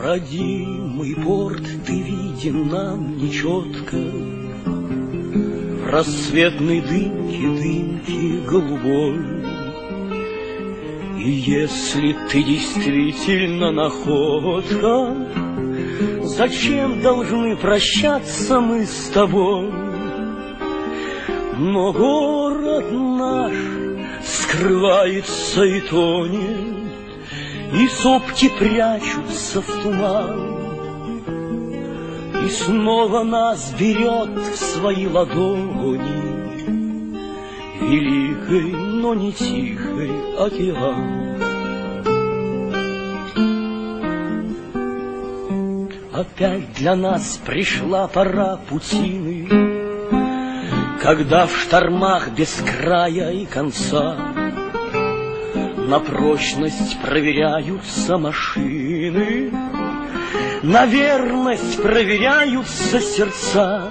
Родимый порт, ты виден нам нечетко, в рассветной дымке голубой. И если ты действительно находка, зачем должны прощаться мы с тобой? Но город наш скрывается и тонет, и сопки прячутся в туман, и снова нас берет в свои ладони великий, но не тихий океан. Опять для нас пришла пора путины, когда в штормах без края и конца на прочность проверяются машины, на верность проверяются сердца.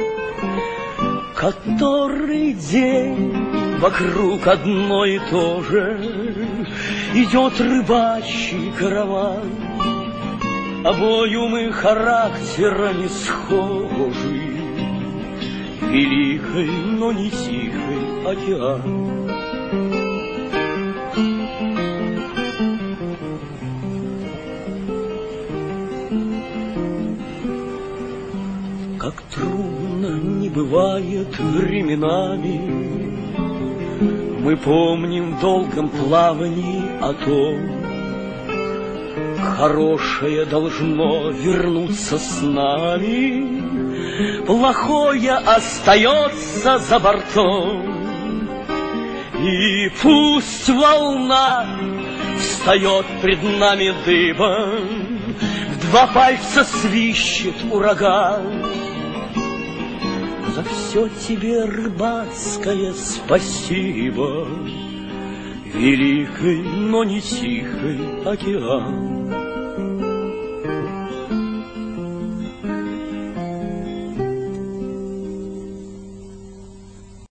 Который день вокруг одно и то же идет рыбачий караван. Обою мы характера не схожи, великий, но не тихий океан. Как трудно не бывает временами, мы помним в долгом плавании о том, хорошее должно вернуться с нами, плохое остается за бортом. И пусть волна встает пред нами дыбом, в два пальца свищет ураган. За все тебе рыбацкое спасибо, великий, но не тихий океан.